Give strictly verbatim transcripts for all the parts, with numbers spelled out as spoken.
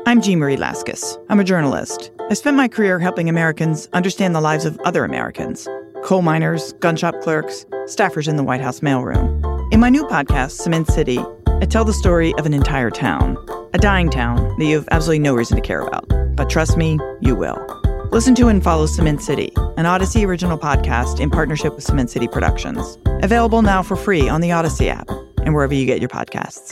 I'm Jean Marie Laskus. I'm a journalist. I spent my career helping Americans understand the lives of other Americans. Coal miners, gun shop clerks, staffers in the White House mailroom. In my new podcast, Cement City, I tell the story of an entire town. A dying town that you have absolutely no reason to care about. But trust me, you will. Listen to and follow Cement City, an Odyssey original podcast in partnership with Cement City Productions. Available now for free on the Odyssey app and wherever you get your podcasts.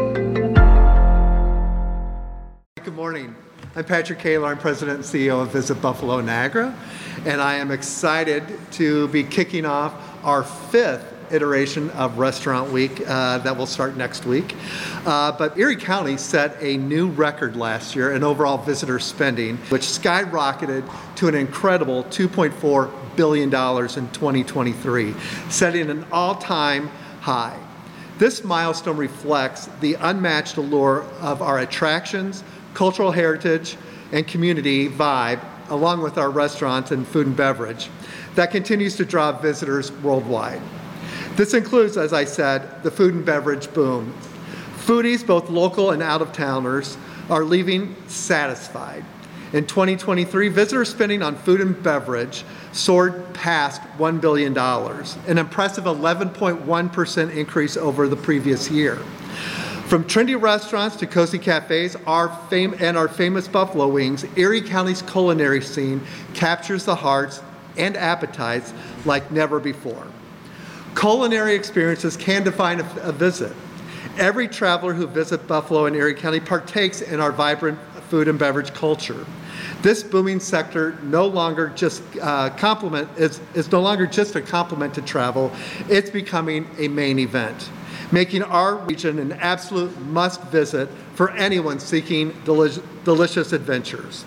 Good morning. I'm Patrick Kaler. I'm President and C E O of Visit Buffalo Niagara, and I am excited to be kicking off our fifth iteration of Restaurant Week uh, that will start next week. Uh, but Erie County set a new record last year in overall visitor spending, which skyrocketed to an incredible two point four billion dollars in twenty twenty-three, setting an all-time high. This milestone reflects the unmatched allure of our attractions, cultural heritage, and community vibe, along with our restaurants and food and beverage, that continues to draw visitors worldwide. This includes, as I said, the food and beverage boom. Foodies, both local and out-of-towners, are leaving satisfied. In twenty twenty-three, visitor spending on food and beverage soared past one billion dollars, an impressive eleven point one percent increase over the previous year. From trendy restaurants to cozy cafes our fame, and our famous buffalo wings, Erie County's culinary scene captures the hearts and appetites like never before. Culinary experiences can define a, a visit. Every traveler who visits Buffalo and Erie County partakes in our vibrant food and beverage culture. This booming sector no longer just uh, complement is, is no longer just a complement to travel. It's becoming a main event, making our region an absolute must-visit for anyone seeking deli- delicious adventures.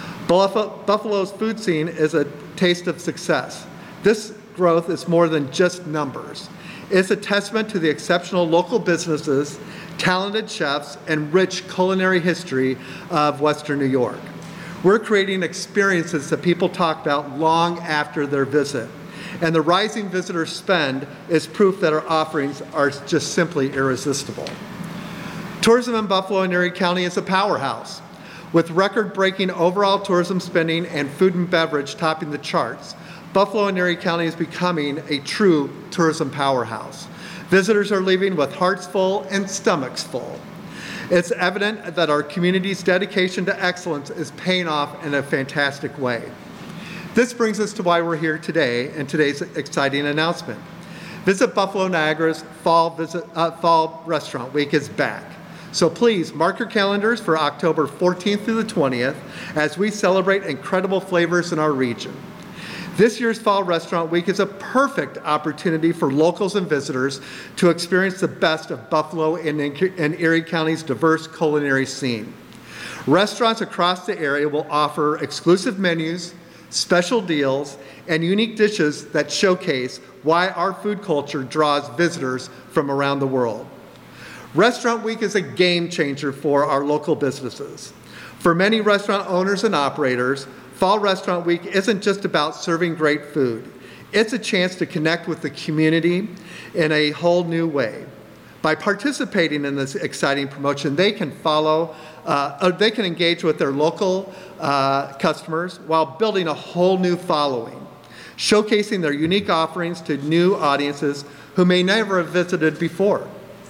Buffalo's food scene is a taste of success. This growth is more than just numbers. It's a testament to the exceptional local businesses, talented chefs, and rich culinary history of Western New York. We're creating experiences that people talk about long after their visit. And the rising visitor spend is proof that our offerings are just simply irresistible. Tourism in Buffalo and Erie County is a powerhouse. With record-breaking overall tourism spending and food and beverage topping the charts, Buffalo and Erie County is becoming a true tourism powerhouse. Visitors are leaving with hearts full and stomachs full. It's evident that our community's dedication to excellence is paying off in a fantastic way. This brings us to why we're here today and today's exciting announcement. Visit Buffalo Niagara's Fall, Visit, uh, Fall Restaurant Week is back. So please mark your calendars for October fourteenth through the twentieth as we celebrate incredible flavors in our region. This year's Fall Restaurant Week is a perfect opportunity for locals and visitors to experience the best of Buffalo and, and Erie County's diverse culinary scene. Restaurants across the area will offer exclusive menus, special deals, and unique dishes that showcase why our food culture draws visitors from around the world. Restaurant Week is a game changer for our local businesses. For many restaurant owners and operators, Fall Restaurant Week isn't just about serving great food. It's a chance to connect with the community in a whole new way. By participating in this exciting promotion, they can follow, uh, or they can engage with their local uh, customers while building a whole new following, showcasing their unique offerings to new audiences who may never have visited before.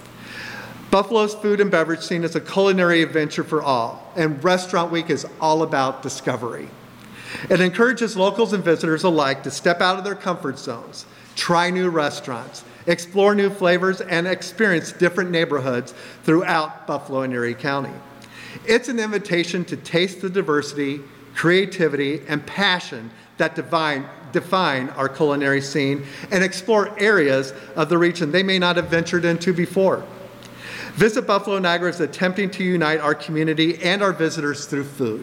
Buffalo's food and beverage scene is a culinary adventure for all, and Restaurant Week is all about discovery. It encourages locals and visitors alike to step out of their comfort zones, try new restaurants, explore new flavors, and experience different neighborhoods throughout Buffalo and Erie County. It's an invitation to taste the diversity, creativity, and passion that define, define our culinary scene and explore areas of the region they may not have ventured into before. Visit Buffalo Niagara is attempting to unite our community and our visitors through food.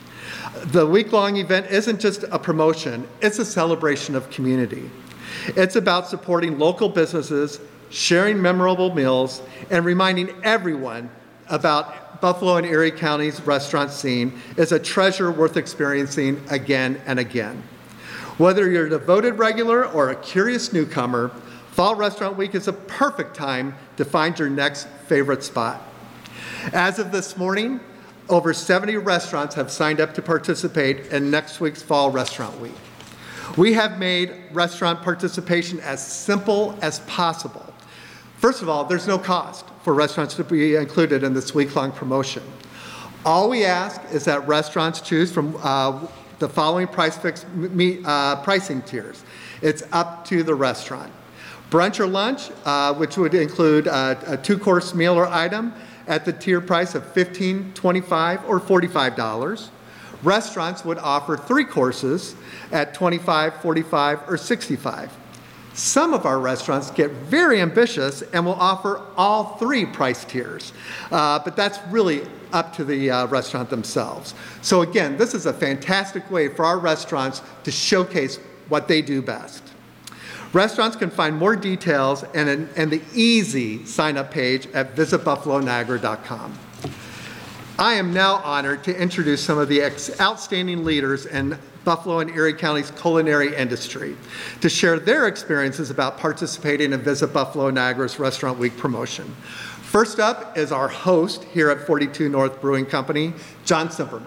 The week-long event isn't just a promotion, it's a celebration of community. It's about supporting local businesses, sharing memorable meals, and reminding everyone about Buffalo and Erie County's restaurant scene is a treasure worth experiencing again and again. Whether you're a devoted regular or a curious newcomer, Fall Restaurant Week is a perfect time to find your next favorite spot. As of this morning, Over seventy restaurants have signed up to participate in next week's Fall Restaurant Week. We have made restaurant participation as simple as possible. First of all, there's no cost for restaurants to be included in this week-long promotion. All we ask is that restaurants choose from uh, the following price fix, me, uh, pricing tiers. It's up to the restaurant. Brunch or lunch, uh, which would include a, a two-course meal or item at the tier price of fifteen dollars, twenty-five dollars, or forty-five dollars. Restaurants would offer three courses at twenty-five dollars, forty-five dollars, or sixty-five dollars. Some of our restaurants get very ambitious and will offer all three price tiers, uh, but that's really up to the uh, restaurant themselves. So again, this is a fantastic way for our restaurants to showcase what they do best. Restaurants can find more details and, an, and the easy sign-up page at visit buffalo niagara dot com. I am now honored to introduce some of the ex- outstanding leaders in Buffalo and Erie County's culinary industry to share their experiences about participating in Visit Buffalo Niagara's Restaurant Week promotion. First up is our host here at forty-two North Brewing Company, John Simperman.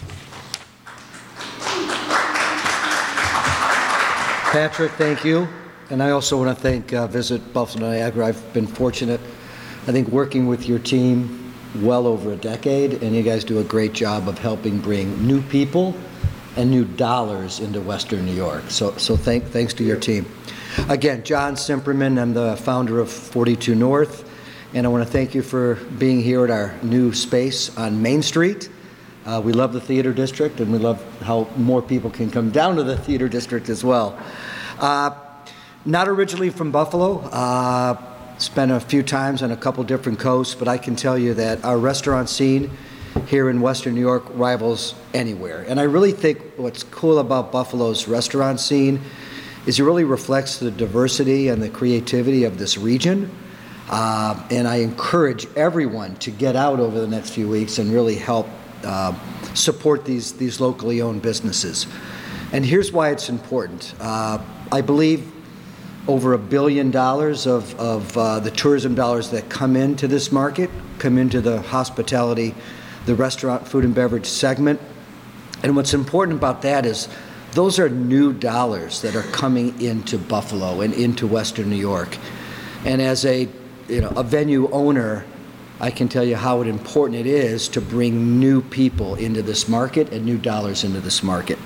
Patrick, thank you. And I also want to thank uh, Visit Buffalo Niagara. I've been fortunate, I think, working with your team well over a decade, and you guys do a great job of helping bring new people and new dollars into Western New York. So, so thank, thanks to your team. Again, John Simperman, I'm the founder of forty-two North, and I want to thank you for being here at our new space on Main Street. Uh, we love the theater district, and we love how more people can come down to the theater district as well. Uh, not originally from Buffalo, uh, spent a few times on a couple different coasts, but I can tell you that our restaurant scene here in Western New York rivals anywhere. And I really think what's cool about Buffalo's restaurant scene is it really reflects the diversity and the creativity of this region. Uh, and I encourage everyone to get out over the next few weeks and really help uh, support these, these locally owned businesses. And here's why it's important. Uh, I believe over a billion dollars of, of uh, the tourism dollars that come into this market come into the hospitality, the restaurant, food and beverage segment. And what's important about that is those are new dollars that are coming into Buffalo and into Western New York. And as a, you know, a venue owner, I can tell you how important it is to bring new people into this market and new dollars into this market.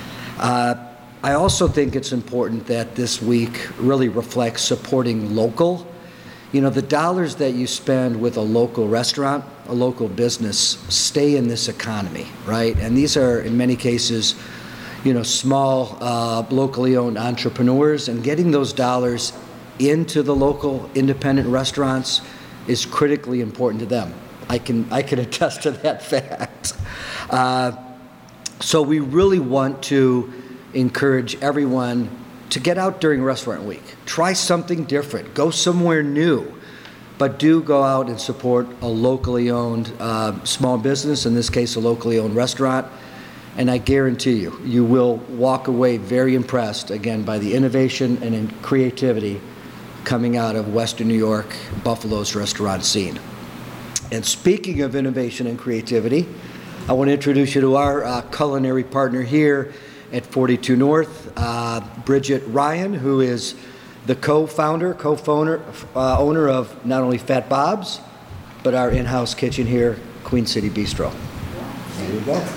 Uh, I also think it's important that this week really reflects supporting local. You know, the dollars that you spend with a local restaurant, a local business, stay in this economy, right? And these are, in many cases, you know, small, uh, locally owned entrepreneurs, and getting those dollars into the local independent restaurants is critically important to them. I can, I can attest to that fact. Uh, so we really want to encourage everyone to get out during Restaurant Week. Try something different. Go somewhere new. But do go out and support a locally owned uh, small business, in this case a locally owned restaurant. And I guarantee you, you will walk away very impressed, again, by the innovation and in creativity coming out of Western New York, Buffalo's restaurant scene. And speaking of innovation and creativity, I want to introduce you to our uh, culinary partner here at forty-two North, uh, Bridget Ryan, who is the co-founder, co-owner uh, owner of not only Fat Bob's, but our in-house kitchen here, Queen City Bistro. There you go.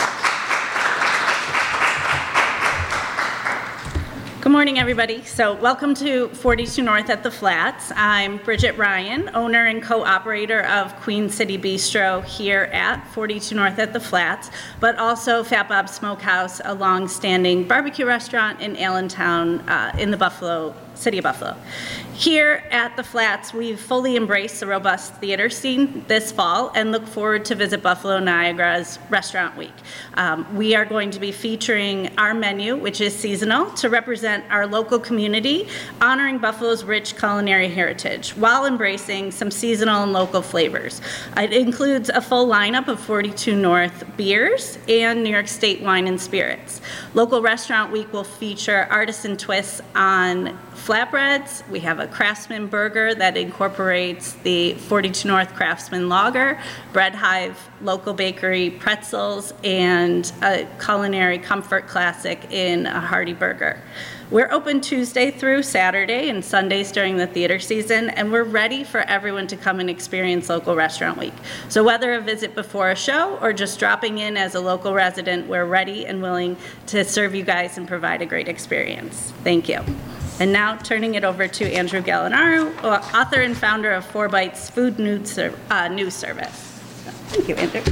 Good morning, everybody. So welcome to forty-two North at the Flats. I'm Bridget Ryan, owner and co-operator of Queen City Bistro here at forty-two North at the Flats, but also Fat Bob's Smokehouse, a long-standing barbecue restaurant in Allentown uh, in the Buffalo, city of Buffalo. Here at the Flats, we've fully embraced the robust theater scene this fall and look forward to Visit Buffalo Niagara's Restaurant Week. Um, we are going to be featuring our menu, which is seasonal, to represent our local community, honoring Buffalo's rich culinary heritage while embracing some seasonal and local flavors. It includes a full lineup of forty-two North beers and New York State wine and spirits. Local Restaurant Week will feature artisan twists on flatbreads. We have a Craftsman burger that incorporates the forty-two North Craftsman Lager, Bread Hive local bakery pretzels, and a culinary comfort classic in a hearty burger. We're open Tuesday through Saturday and Sundays during the theater season, and we're ready for everyone to come and experience Local Restaurant Week. So whether a visit before a show or just dropping in as a local resident, we're ready and willing to serve you guys and provide a great experience. Thank you. And now turning it over to Andrew Gallinaro, author and founder of Four Bites Food News, Ser- uh, News Service. Thank you, Andrew.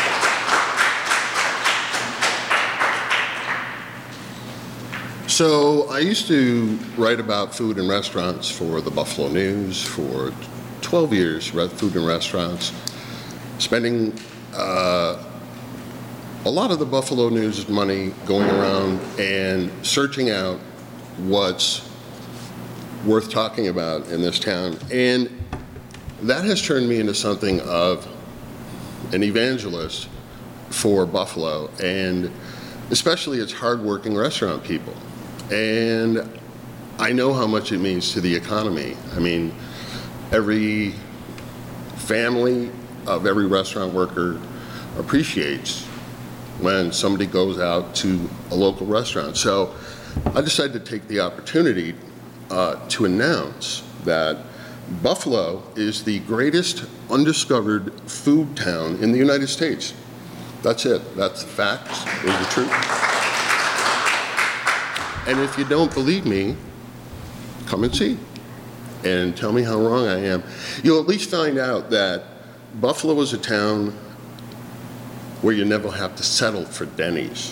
So I used to write about food and restaurants for the Buffalo News for twelve years, food and restaurants, spending uh, a lot of the Buffalo News money going around and searching out what's worth talking about in this town. And that has turned me into something of an evangelist for Buffalo, and especially its hardworking restaurant people. And I know how much it means to the economy. I mean, every family of every restaurant worker appreciates when somebody goes out to a local restaurant. So I decided to take the opportunity uh, to announce that Buffalo is the greatest undiscovered food town in the United States. That's it. That's the facts. Those are the truth. And if you don't believe me, come and see and tell me how wrong I am. You'll at least find out that Buffalo is a town where you never have to settle for Denny's.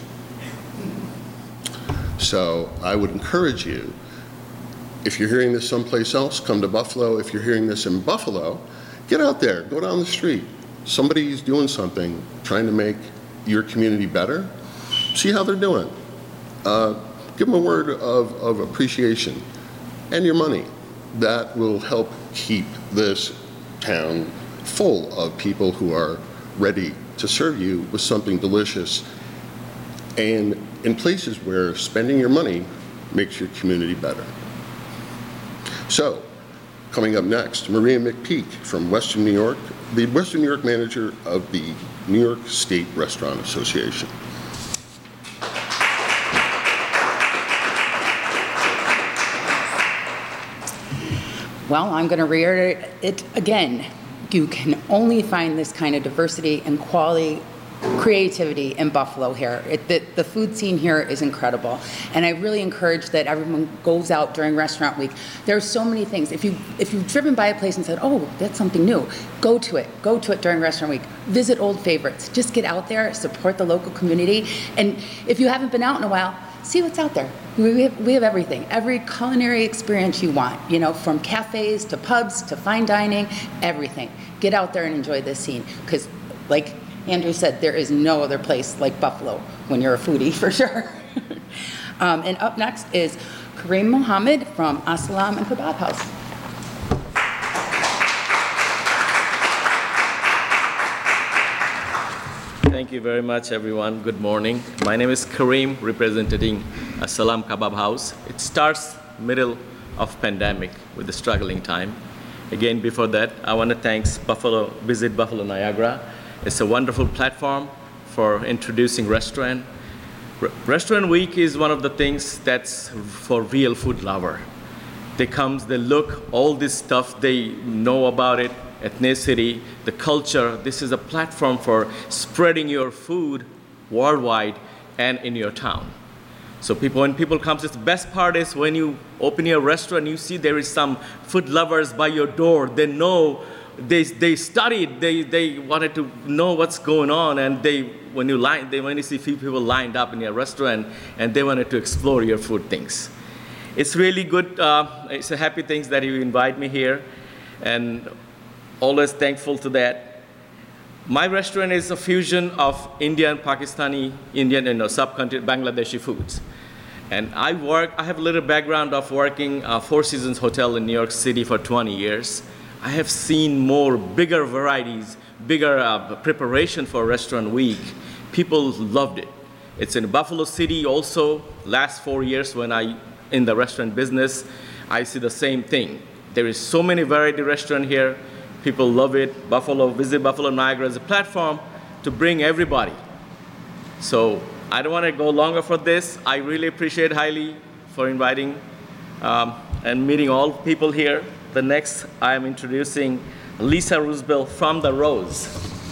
So I would encourage you, if you're hearing this someplace else, come to Buffalo. If you're hearing this in Buffalo, get out there, go down the street. Somebody's doing something, trying to make your community better. See how they're doing. Uh, give them a word of, of appreciation and your money. That will help keep this town full of people who are ready to serve you with something delicious, and in places where spending your money makes your community better. So, coming up next, Maria McPeak from Western New York, the Western New York manager of the New York State Restaurant Association. Well, I'm going to reiterate it again. You can only find this kind of diversity and quality, creativity in Buffalo here. It, the, the food scene here is incredible, and I really encourage that everyone goes out during Restaurant Week. There are so many things. If you if you've driven by a place and said, "Oh, that's something new," go to it. Go to it during Restaurant Week. Visit old favorites. Just get out there, support the local community, and if you haven't been out in a while, see what's out there. We have, we have everything, every culinary experience you want, you know, from cafes to pubs to fine dining, everything. Get out there and enjoy this scene, because like Andrew said, there is no other place like Buffalo when you're a foodie, for sure. um, and up next is Kareem Mohammed from As-Salam and Kebab House. Thank you very much, everyone. Good morning. My name is Kareem, representing As-Salam Kebab House. It starts middle of pandemic with a struggling time. Again, before that, I want to thank Buffalo, Visit Buffalo Niagara. It's a wonderful platform for introducing restaurant. Re- Restaurant Week is one of the things that's for real food lover. They come, they look, all this stuff, they know about it, ethnicity, the culture. This is a platform for spreading your food worldwide and in your town. So people, when people come, the best part is when you open your restaurant, you see there is some food lovers by your door. They know, they they studied, they they wanted to know what's going on, and they when you line, they when you see few people lined up in your restaurant, and they wanted to explore your food things. It's really good. Uh, it's a happy thing that you invite me here, and always thankful to that. My restaurant is a fusion of Indian, Pakistani, Indian, and sub-country Bangladeshi foods. And I work, I have a little background of working uh, Four Seasons Hotel in New York City for twenty years. I have seen more, bigger varieties, bigger uh, preparation for Restaurant Week. People loved it. It's in Buffalo City also. Last four years when I in the restaurant business, I see the same thing. There is so many variety restaurant here. People love it. Buffalo, Visit Buffalo Niagara is a platform to bring everybody. So I don't want to go longer for this. I really appreciate highly for inviting um, and meeting all people here. The next, I am introducing Lisa Roosevelt from The Rose.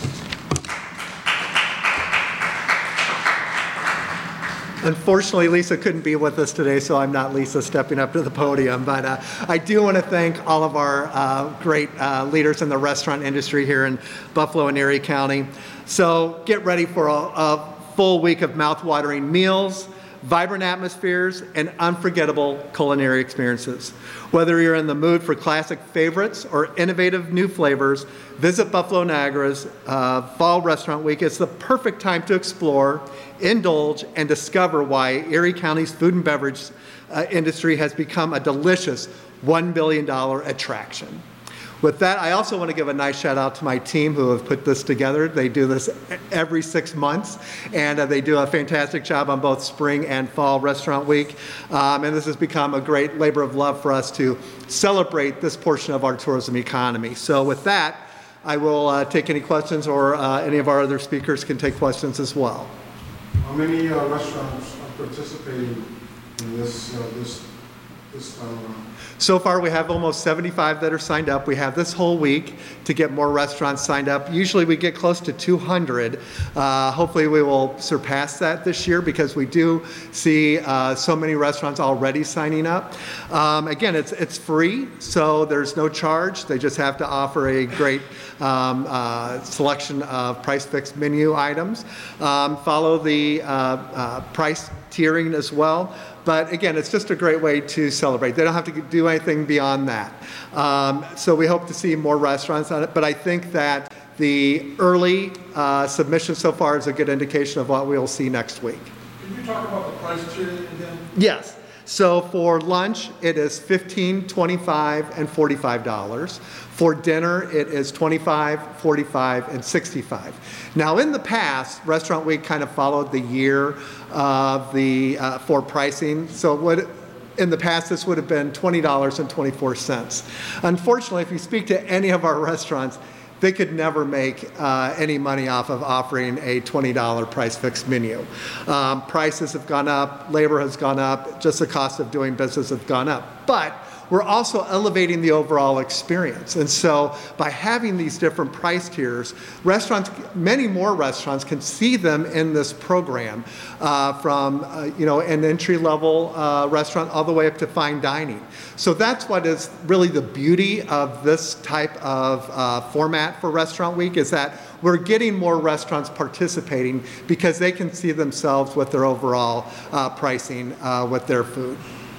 Unfortunately, Lisa couldn't be with us today, so I'm not Lisa stepping up to the podium. But uh, I do want to thank all of our uh, great uh, leaders in the restaurant industry here in Buffalo and Erie County. So get ready for a, a full week of mouth-watering meals, vibrant atmospheres, and unforgettable culinary experiences. Whether you're in the mood for classic favorites or innovative new flavors, visit Buffalo Niagara's uh, Fall Restaurant Week. It's the perfect time to explore, indulge, and discover why Erie County's food and beverage uh, industry has become a delicious one billion dollars attraction. With that, I also want to give a nice shout out to my team who have put this together. They do this every six months, and uh, they do a fantastic job on both spring and fall restaurant week. Um, and this has become a great labor of love for us to celebrate this portion of our tourism economy. So with that, I will uh, take any questions, or uh, any of our other speakers can take questions as well. How many uh, restaurants are participating in this, uh, this, this time around? So far, we have almost seventy-five that are signed up. We have this whole week to get more restaurants signed up. Usually we get close to two hundred. Uh, hopefully we will surpass that this year, because we do see uh, so many restaurants already signing up. Um, again, it's, it's free, so there's no charge. They just have to offer a great um, uh, selection of price-fixed menu items. Um, follow the uh, uh, price tiering as well. But again, it's just a great way to celebrate. They don't have to do anything beyond that. Um, so we hope to see more restaurants on it. But I think that the early uh, submission so far is a good indication of what we'll see next week. Can you talk about the price tiering again? Yes. So for lunch, it is fifteen dollars, twenty-five dollars, and forty-five dollars. For dinner, it is twenty-five dollars, forty-five dollars, and sixty-five dollars. Now, in the past, Restaurant Week kind of followed the year of the uh, for pricing. So what in the past, this would have been twenty dollars and twenty-four cents. Unfortunately, if you speak to any of our restaurants, they could never make uh, any money off of offering a twenty dollar price fixed menu. Um, prices have gone up, labor has gone up, just the cost of doing business have gone up. But we're also elevating the overall experience. And so by having these different price tiers, restaurants, many more restaurants can see them in this program, uh, from uh, you know, an entry-level uh, restaurant all the way up to fine dining. So that's what is really the beauty of this type of uh, format for Restaurant Week, is that we're getting more restaurants participating because they can see themselves with their overall uh, pricing uh, with their food.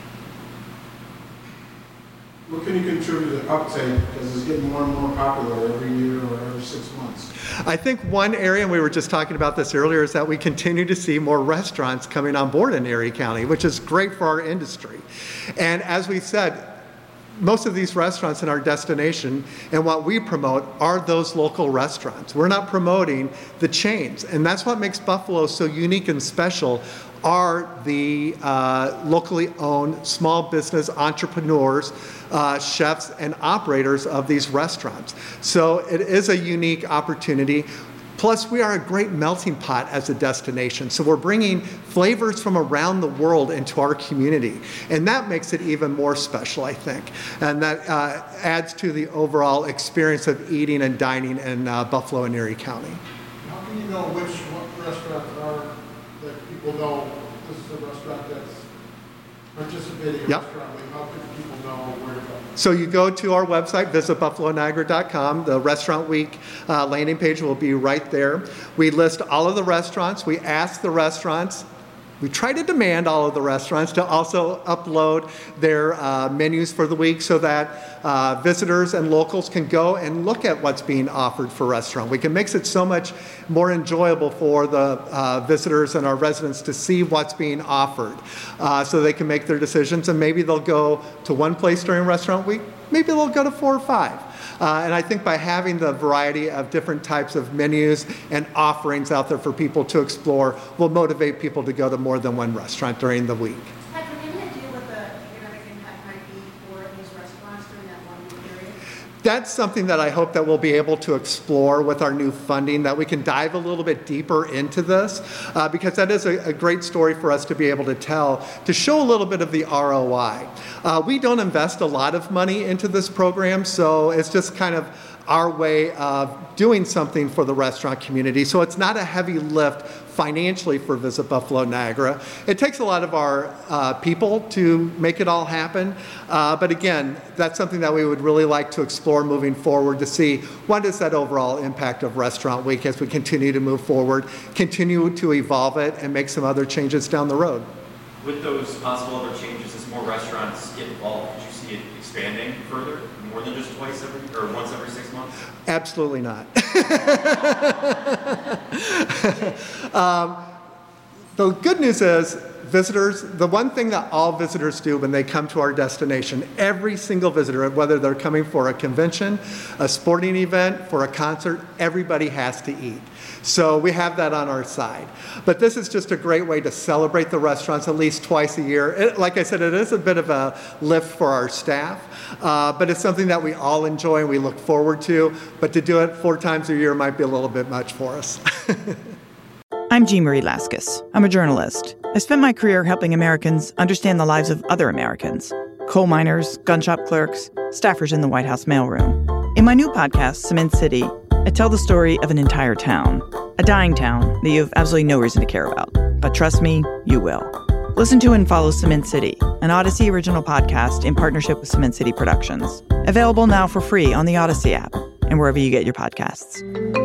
What can you contribute to the uptake, because it's getting more and more popular every year or every six months? I think one area, and we were just talking about this earlier, is that we continue to see more restaurants coming on board in Erie County, which is great for our industry. And as we said, most of these restaurants in our destination and what we promote are those local restaurants. We're not promoting the chains, and that's what makes Buffalo so unique and special, are the uh, locally owned small business entrepreneurs, uh, chefs, and operators of these restaurants. So it is a unique opportunity. Plus, we are a great melting pot as a destination. So we're bringing flavors from around the world into our community. And that makes it even more special, I think. And that uh, adds to the overall experience of eating and dining in uh, Buffalo and Erie County. How can you know which what restaurants are that people know this is a restaurant that's participating in Yep. Restaurant Week? How can people know where to go? So you go to our website, visit buffalo niagara dot com. The Restaurant Week uh, landing page will be right there. We list all of the restaurants. We ask the restaurants. We try to demand all of the restaurants to also upload their uh, menus for the week, so that uh, visitors and locals can go and look at what's being offered for Restaurant Week. It makes it so much more enjoyable for the uh, visitors and our residents to see what's being offered, uh, so they can make their decisions. And maybe they'll go to one place during Restaurant Week, maybe they'll go to four or five. Uh, and I think by having the variety of different types of menus and offerings out there for people to explore will motivate people to go to more than one restaurant during the week. Patrick, any idea what the economic impact might be that's something that I hope that we'll be able to explore with our new funding, that we can dive a little bit deeper into this, uh, because that is a, a great story for us to be able to tell, to show a little bit of the R O I. Uh, we don't invest a lot of money into this program, so it's just kind of our way of doing something for the restaurant community. So it's not a heavy lift financially for Visit Buffalo Niagara. It takes a lot of our uh, people to make it all happen. Uh, but again, that's something that we would really like to explore moving forward, to see what is that overall impact of Restaurant Week as we continue to move forward, continue to evolve it, and make some other changes down the road. With those possible other changes, as more restaurants get involved, could you see it expanding further, more than just twice every, or once every six months? Absolutely not. um, the good news is, visitors, the one thing that all visitors do when they come to our destination, every single visitor, whether they're coming for a convention, a sporting event, for a concert, everybody has to eat. So we have that on our side. But this is just a great way to celebrate the restaurants at least twice a year. It, like I said, it is a bit of a lift for our staff, uh, but it's something that we all enjoy and we look forward to. But to do it four times a year might be a little bit much for us. I'm Jean Marie Laskus. I'm a journalist. I spent my career helping Americans understand the lives of other Americans: coal miners, gun shop clerks, staffers in the White House mailroom. In my new podcast, Cement City, I tell the story of an entire town, a dying town that you have absolutely no reason to care about. But trust me, you will. Listen to and follow Cement City, an Odyssey original podcast in partnership with Cement City Productions. Available now for free on the Odyssey app and wherever you get your podcasts.